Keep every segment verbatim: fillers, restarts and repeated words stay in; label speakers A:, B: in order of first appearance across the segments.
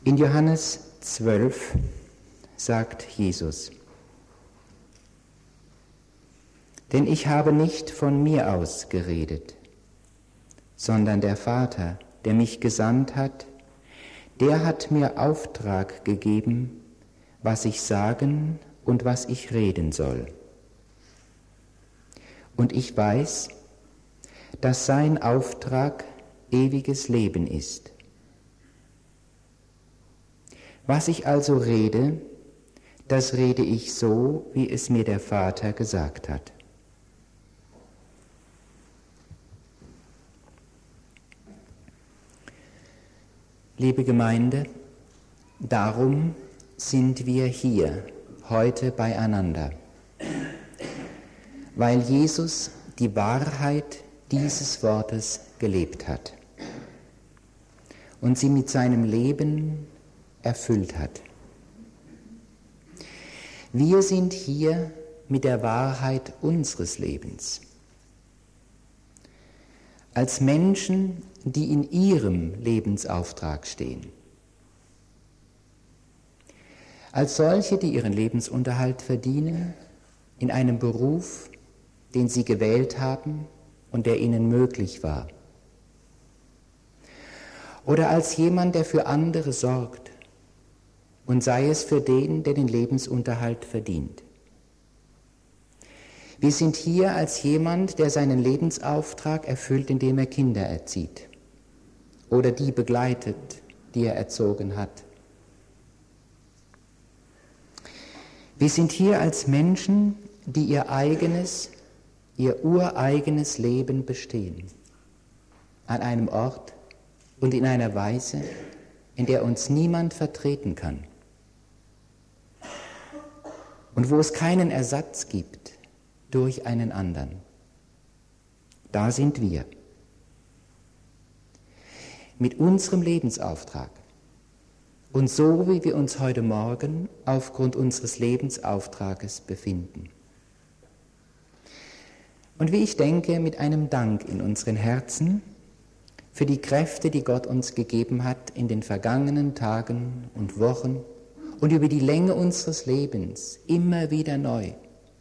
A: In Johannes zwölf sagt Jesus: Denn ich habe nicht von mir aus geredet, sondern der Vater, der mich gesandt hat, der hat mir Auftrag gegeben, was ich sagen und was ich reden soll. Und ich weiß, dass sein Auftrag ewiges Leben ist. Was ich also rede, das rede ich so, wie es mir der Vater gesagt hat. Liebe Gemeinde, darum sind wir hier heute beieinander, weil Jesus die Wahrheit dieses Wortes gelebt hat und sie mit seinem Leben erfüllt hat. Wir sind hier mit der Wahrheit unseres Lebens. Als Menschen, die in ihrem Lebensauftrag stehen. Als solche, die ihren Lebensunterhalt verdienen, in einem Beruf, den sie gewählt haben und der ihnen möglich war. Oder als jemand, der für andere sorgt, und sei es für den, der den Lebensunterhalt verdient. Wir sind hier als jemand, der seinen Lebensauftrag erfüllt, indem er Kinder erzieht oder die begleitet, die er erzogen hat. Wir sind hier als Menschen, die ihr eigenes, ihr ureigenes Leben bestehen, an einem Ort und in einer Weise, in der uns niemand vertreten kann und wo es keinen Ersatz gibt durch einen anderen. Da sind wir. Mit unserem Lebensauftrag und so, wie wir uns heute Morgen aufgrund unseres Lebensauftrages befinden. Und wie ich denke, mit einem Dank in unseren Herzen für die Kräfte, die Gott uns gegeben hat in den vergangenen Tagen und Wochen und über die Länge unseres Lebens immer wieder neu.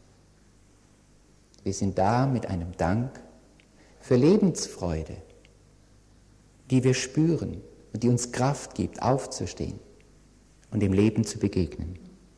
A: Wir sind da mit einem Dank für Lebensfreude, die wir spüren und die uns Kraft gibt, aufzustehen und dem Leben zu begegnen.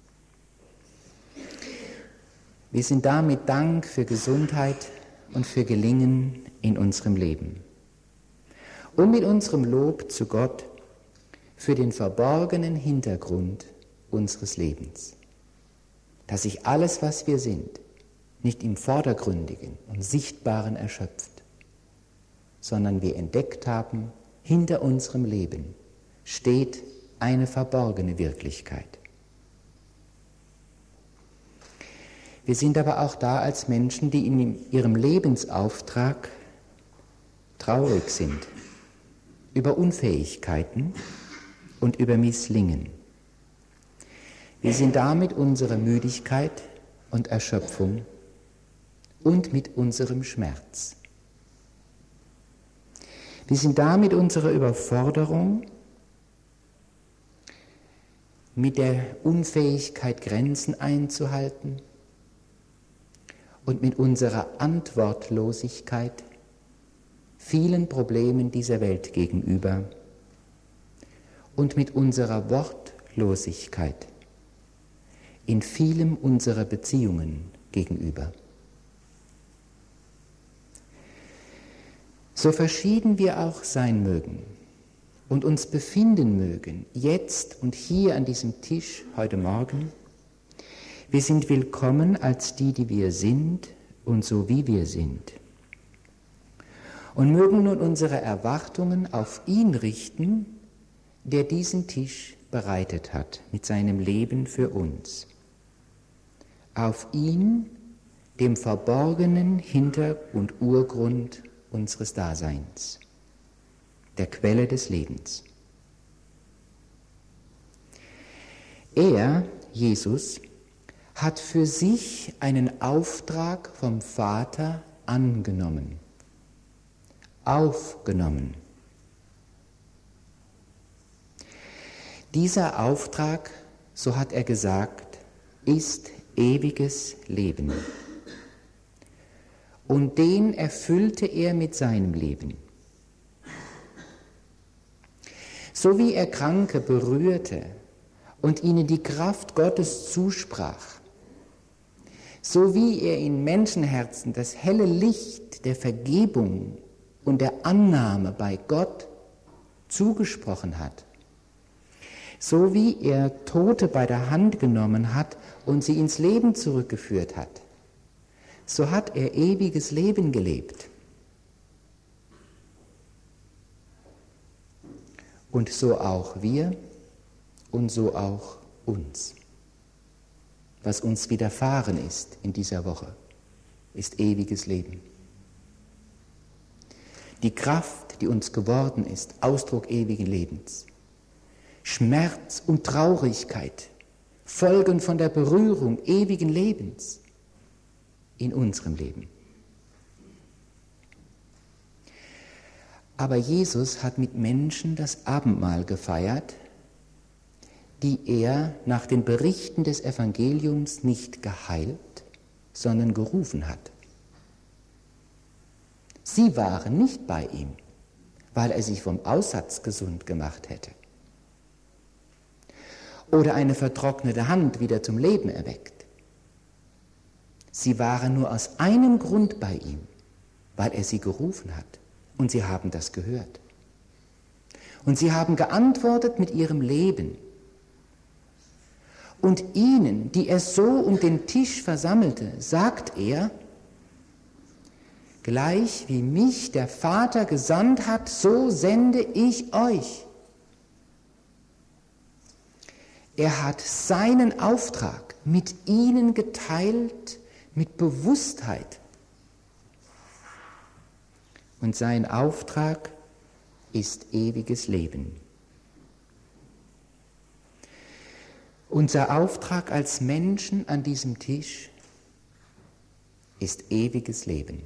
A: Wir sind da mit Dank für Gesundheit und für Gelingen in unserem Leben. Und mit unserem Lob zu Gott für den verborgenen Hintergrund unseres Lebens, dass sich alles, was wir sind, nicht im Vordergründigen und Sichtbaren erschöpft, sondern wir entdeckt haben, hinter unserem Leben steht eine verborgene Wirklichkeit. Wir sind aber auch da als Menschen, die in ihrem Lebensauftrag traurig sind, über Unfähigkeiten und über Misslingen. Wir sind da mit unserer Müdigkeit und Erschöpfung und mit unserem Schmerz. Wir sind da mit unserer Überforderung, mit der Unfähigkeit, Grenzen einzuhalten und mit unserer Antwortlosigkeit vielen Problemen dieser Welt gegenüber und mit unserer Wortlosigkeit in vielem unserer Beziehungen gegenüber. So verschieden wir auch sein mögen und uns befinden mögen, jetzt und hier an diesem Tisch heute Morgen, wir sind willkommen als die, die wir sind und so wie wir sind. Und mögen nun unsere Erwartungen auf ihn richten, der diesen Tisch bereitet hat mit seinem Leben für uns. Auf ihn, dem verborgenen Hinter- und Urgrund unseres Daseins, der Quelle des Lebens. Er, Jesus, hat für sich einen Auftrag vom Vater angenommen, aufgenommen. Dieser Auftrag, so hat er gesagt, ist ewiges Leben. Und den erfüllte er mit seinem Leben. So wie er Kranke berührte und ihnen die Kraft Gottes zusprach, so wie er in Menschenherzen das helle Licht der Vergebung und der Annahme bei Gott zugesprochen hat, so wie er Tote bei der Hand genommen hat und sie ins Leben zurückgeführt hat, so hat er ewiges Leben gelebt. Und so auch wir und so auch uns. Was uns widerfahren ist in dieser Woche, ist ewiges Leben. Die Kraft, die uns geworden ist, Ausdruck ewigen Lebens. Schmerz und Traurigkeit, Folgen von der Berührung ewigen Lebens in unserem Leben. Aber Jesus hat mit Menschen das Abendmahl gefeiert, die er nach den Berichten des Evangeliums nicht geheilt, sondern gerufen hat. Sie waren nicht bei ihm, weil er sich vom Aussatz gesund gemacht hätte oder eine vertrocknete Hand wieder zum Leben erweckt. Sie waren nur aus einem Grund bei ihm, weil er sie gerufen hat, und sie haben das gehört. Und sie haben geantwortet mit ihrem Leben. Und ihnen, die er so um den Tisch versammelte, sagt er, gleich wie mich der Vater gesandt hat, so sende ich euch. Er hat seinen Auftrag mit ihnen geteilt, mit Bewusstheit. Und sein Auftrag ist ewiges Leben. Unser Auftrag als Menschen an diesem Tisch ist ewiges Leben.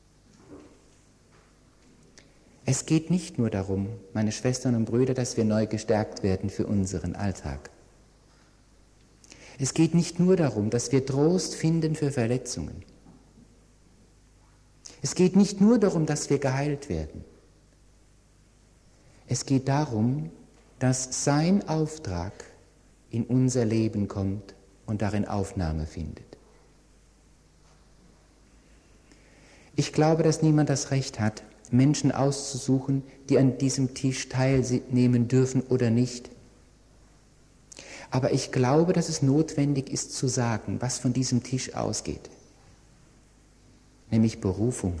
A: Es geht nicht nur darum, meine Schwestern und Brüder, dass wir neu gestärkt werden für unseren Alltag. Es geht nicht nur darum, dass wir Trost finden für Verletzungen. Es geht nicht nur darum, dass wir geheilt werden. Es geht darum, dass sein Auftrag in unser Leben kommt und darin Aufnahme findet. Ich glaube, dass niemand das Recht hat, Menschen auszusuchen, die an diesem Tisch teilnehmen dürfen oder nicht. Aber ich glaube, dass es notwendig ist zu sagen, was von diesem Tisch ausgeht, nämlich Berufung.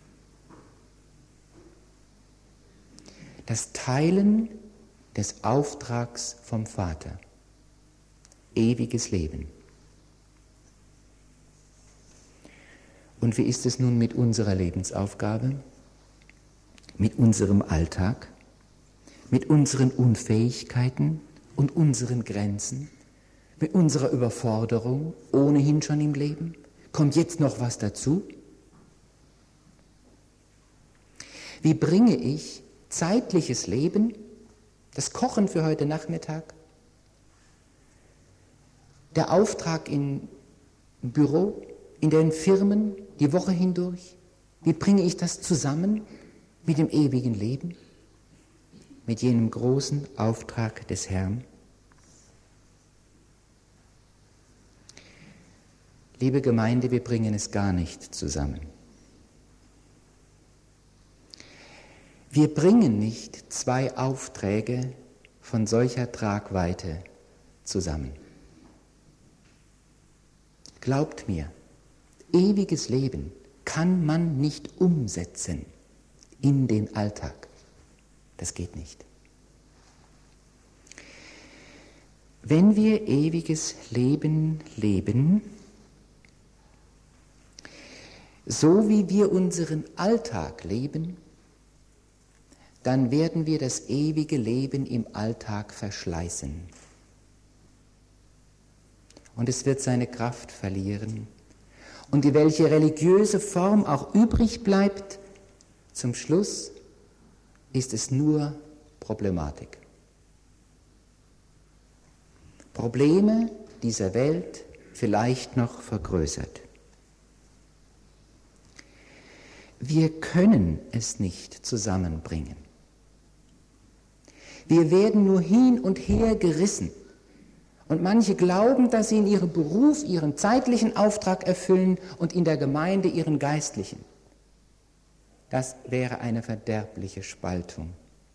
A: Das Teilen des Auftrags vom Vater. Ewiges Leben. Und wie ist es nun mit unserer Lebensaufgabe, mit unserem Alltag, mit unseren Unfähigkeiten und unseren Grenzen, mit unserer Überforderung ohnehin schon im Leben? Kommt jetzt noch was dazu? Wie bringe ich zeitliches Leben, das Kochen für heute Nachmittag, der Auftrag im Büro, in den Firmen, die Woche hindurch, wie bringe ich das zusammen mit dem ewigen Leben, mit jenem großen Auftrag des Herrn? Liebe Gemeinde, wir bringen es gar nicht zusammen. Wir bringen nicht zwei Aufträge von solcher Tragweite zusammen. Glaubt mir, ewiges Leben kann man nicht umsetzen in den Alltag. Das geht nicht. Wenn wir ewiges Leben leben, so wie wir unseren Alltag leben, dann werden wir das ewige Leben im Alltag verschleißen. Und es wird seine Kraft verlieren. Und die welche religiöse Form auch übrig bleibt, zum Schluss ist es nur Problematik. Probleme dieser Welt vielleicht noch vergrößert. Wir können es nicht zusammenbringen. Wir werden nur hin und her gerissen. Und manche glauben, dass sie in ihrem Beruf ihren zeitlichen Auftrag erfüllen und in der Gemeinde ihren geistlichen. Das wäre eine verderbliche Spaltung.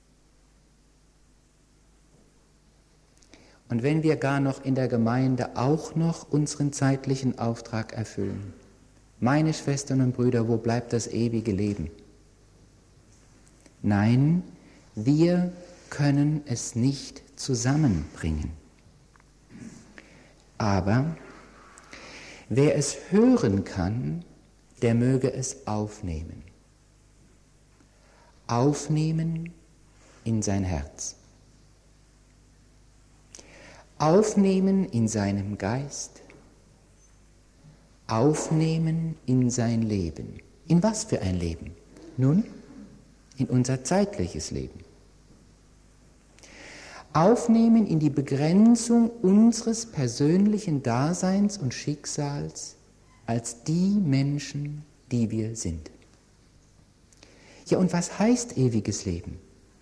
A: Und wenn wir gar noch in der Gemeinde auch noch unseren zeitlichen Auftrag erfüllen, meine Schwestern und Brüder, wo bleibt das ewige Leben? Nein, wir können es nicht zusammenbringen. Aber wer es hören kann, der möge es aufnehmen. Aufnehmen in sein Herz. Aufnehmen in seinem Geist. Aufnehmen in sein Leben. In was für ein Leben? Nun, in unser zeitliches Leben. Aufnehmen in die Begrenzung unseres persönlichen Daseins und Schicksals als die Menschen, die wir sind. Ja, und was heißt ewiges Leben?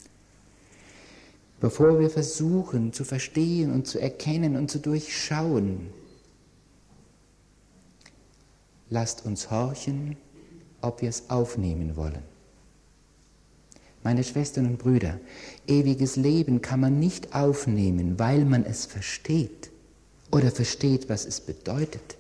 A: Bevor wir versuchen zu verstehen und zu erkennen und zu durchschauen, lasst uns horchen, ob wir es aufnehmen wollen. Meine Schwestern und Brüder, ewiges Leben kann man nicht aufnehmen, weil man es versteht oder versteht, was es bedeutet.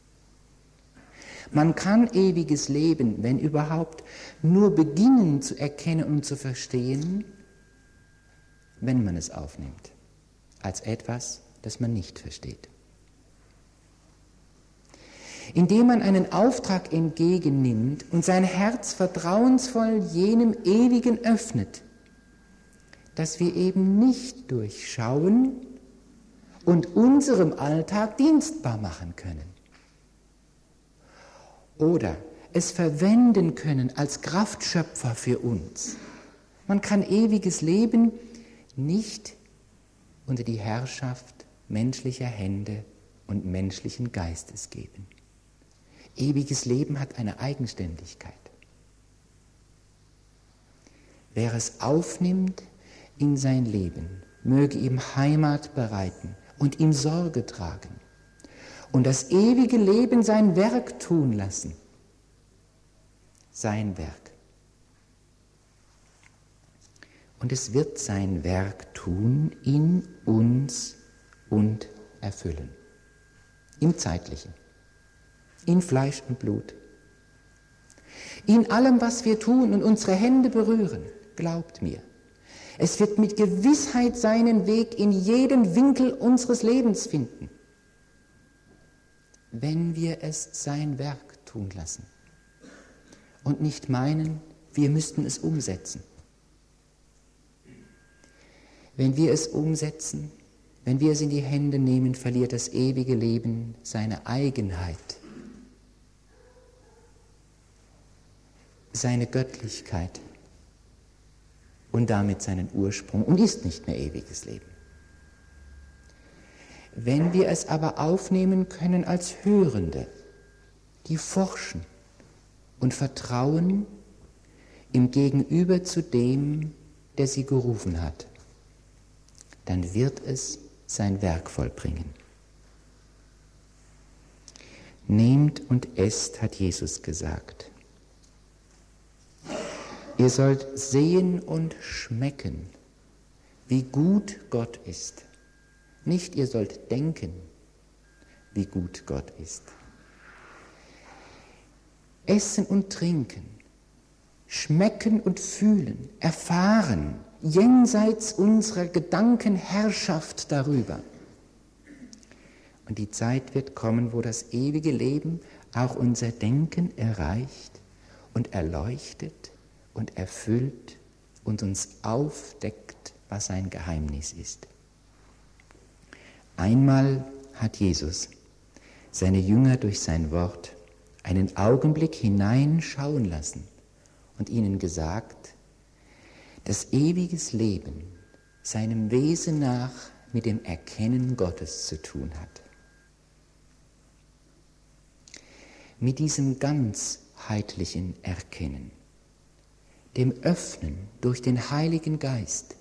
A: Man kann ewiges Leben, wenn überhaupt, nur beginnen zu erkennen und zu verstehen, wenn man es aufnimmt, als etwas, das man nicht versteht. Indem man einen Auftrag entgegennimmt und sein Herz vertrauensvoll jenem Ewigen öffnet, dass wir eben nicht durchschauen und unserem Alltag dienstbar machen können. Oder es verwenden können als Kraftschöpfer für uns. Man kann ewiges Leben nicht unter die Herrschaft menschlicher Hände und menschlichen Geistes geben. Ewiges Leben hat eine Eigenständigkeit. Wer es aufnimmt in sein Leben, möge ihm Heimat bereiten und ihm Sorge tragen und das ewige Leben sein Werk tun lassen. Sein Werk. Und es wird sein Werk tun in uns und erfüllen. Im Zeitlichen. In Fleisch und Blut. In allem, was wir tun und unsere Hände berühren, glaubt mir, es wird mit Gewissheit seinen Weg in jeden Winkel unseres Lebens finden, wenn wir es sein Werk tun lassen und nicht meinen, wir müssten es umsetzen. Wenn wir es umsetzen, wenn wir es in die Hände nehmen, verliert das ewige Leben seine Eigenheit, seine Göttlichkeit und damit seinen Ursprung und ist nicht mehr ewiges Leben. Wenn wir es aber aufnehmen können als Hörende, die forschen und vertrauen im Gegenüber zu dem, der sie gerufen hat, dann wird es sein Werk vollbringen. Nehmt und esst, hat Jesus gesagt. Ihr sollt sehen und schmecken, wie gut Gott ist. Nicht ihr sollt denken, wie gut Gott ist. Essen und trinken, schmecken und fühlen, erfahren, jenseits unserer Gedankenherrschaft darüber. Und die Zeit wird kommen, wo das ewige Leben auch unser Denken erreicht und erleuchtet und erfüllt und uns aufdeckt, was sein Geheimnis ist. Einmal hat Jesus seine Jünger durch sein Wort einen Augenblick hineinschauen lassen und ihnen gesagt, dass ewiges Leben seinem Wesen nach mit dem Erkennen Gottes zu tun hat. Mit diesem ganzheitlichen Erkennen, dem Öffnen durch den Heiligen Geist,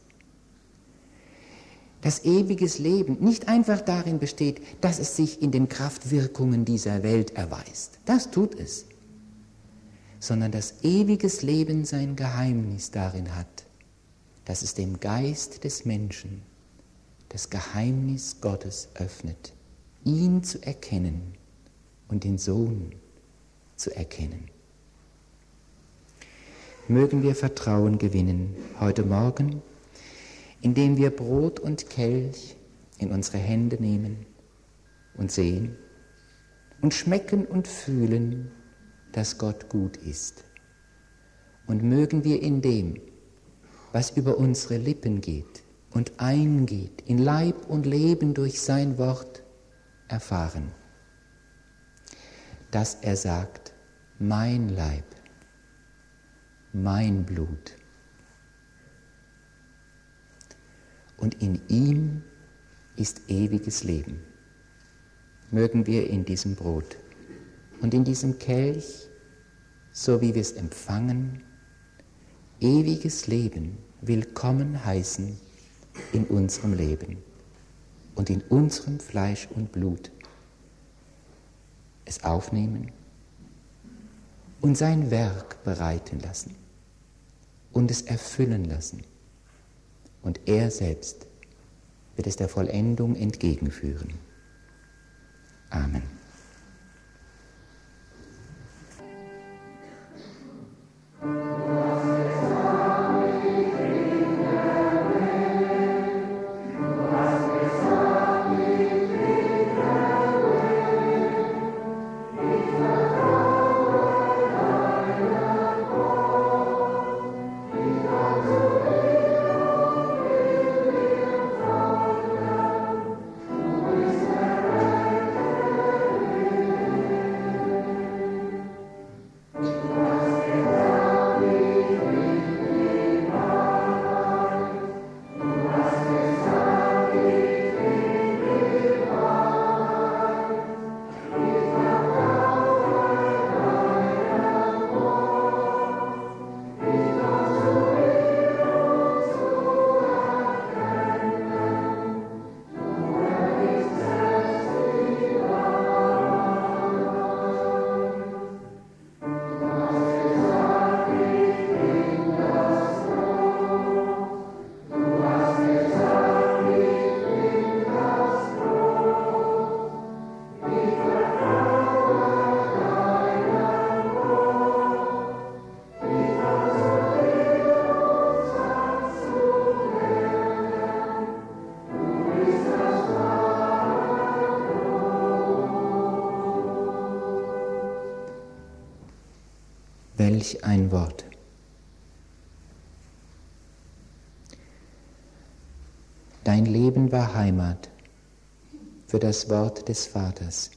A: dass ewiges Leben nicht einfach darin besteht, dass es sich in den Kraftwirkungen dieser Welt erweist. Das tut es. Sondern dass ewiges Leben sein Geheimnis darin hat, dass es dem Geist des Menschen das Geheimnis Gottes öffnet, ihn zu erkennen und den Sohn zu erkennen. Mögen wir Vertrauen gewinnen heute Morgen, indem wir Brot und Kelch in unsere Hände nehmen und sehen und schmecken und fühlen, dass Gott gut ist. Und mögen wir in dem, was über unsere Lippen geht und eingeht, in Leib und Leben durch sein Wort erfahren, dass er sagt, mein Leib, mein Blut. Und in ihm ist ewiges Leben. Mögen wir in diesem Brot und in diesem Kelch, so wie wir es empfangen, ewiges Leben willkommen heißen in unserem Leben und in unserem Fleisch und Blut. Es aufnehmen und sein Werk bereiten lassen und es erfüllen lassen. Und er selbst wird es der Vollendung entgegenführen. Amen. Welch ein Wort. Dein Leben war Heimat für das Wort des Vaters.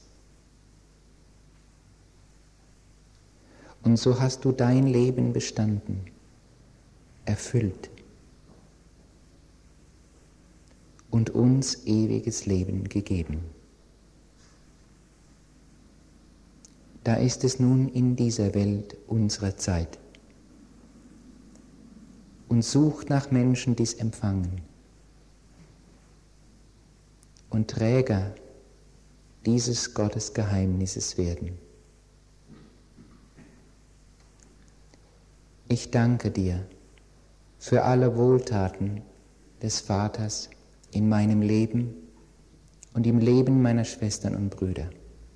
A: Und so hast du dein Leben bestanden, erfüllt und uns ewiges Leben gegeben. Da ist es nun in dieser Welt unserer Zeit und sucht nach Menschen, die es empfangen und Träger dieses Gottesgeheimnisses werden. Ich danke dir für alle Wohltaten des Vaters in meinem Leben und im Leben meiner Schwestern und Brüder.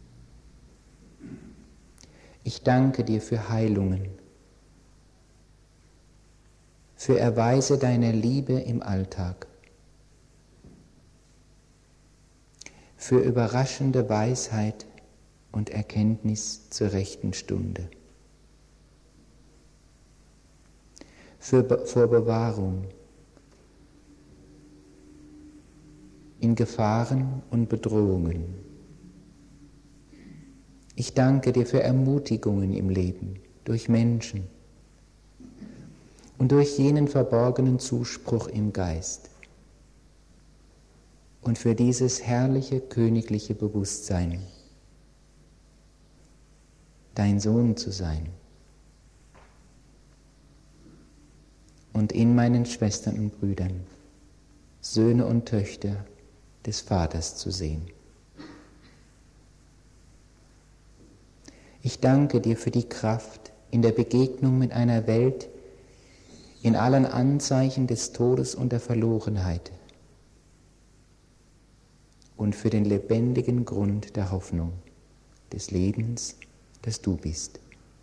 A: Ich danke dir für Heilungen, für Erweise deiner Liebe im Alltag, für überraschende Weisheit und Erkenntnis zur rechten Stunde, für Be- vor Bewahrung in Gefahren und Bedrohungen. Ich danke dir für Ermutigungen im Leben durch Menschen und durch jenen verborgenen Zuspruch im Geist. und für dieses herrliche königliche Bewusstsein, dein Sohn zu sein und in meinen Schwestern und Brüdern Söhne und Töchter des Vaters zu sehen. Ich danke dir für die Kraft in der Begegnung mit einer Welt in allen Anzeichen des Todes und der Verlorenheit und für den lebendigen Grund der Hoffnung, des Lebens, das du bist.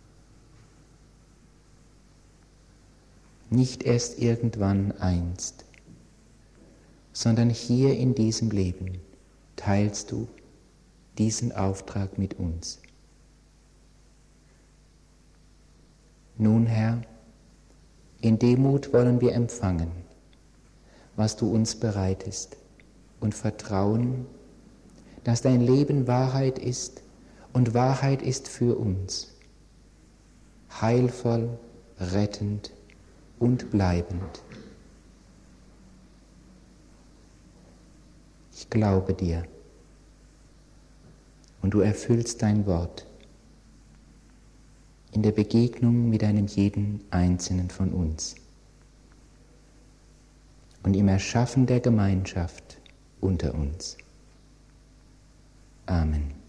A: Nicht erst irgendwann einst, sondern hier in diesem Leben teilst du diesen Auftrag mit uns. Nun, Herr, in Demut wollen wir empfangen, was du uns bereitest und vertrauen, dass dein Leben Wahrheit ist und Wahrheit ist für uns, heilvoll, rettend und bleibend. Ich glaube dir und du erfüllst dein Wort in der Begegnung mit einem jeden Einzelnen von uns und im Erschaffen der Gemeinschaft unter uns. Amen.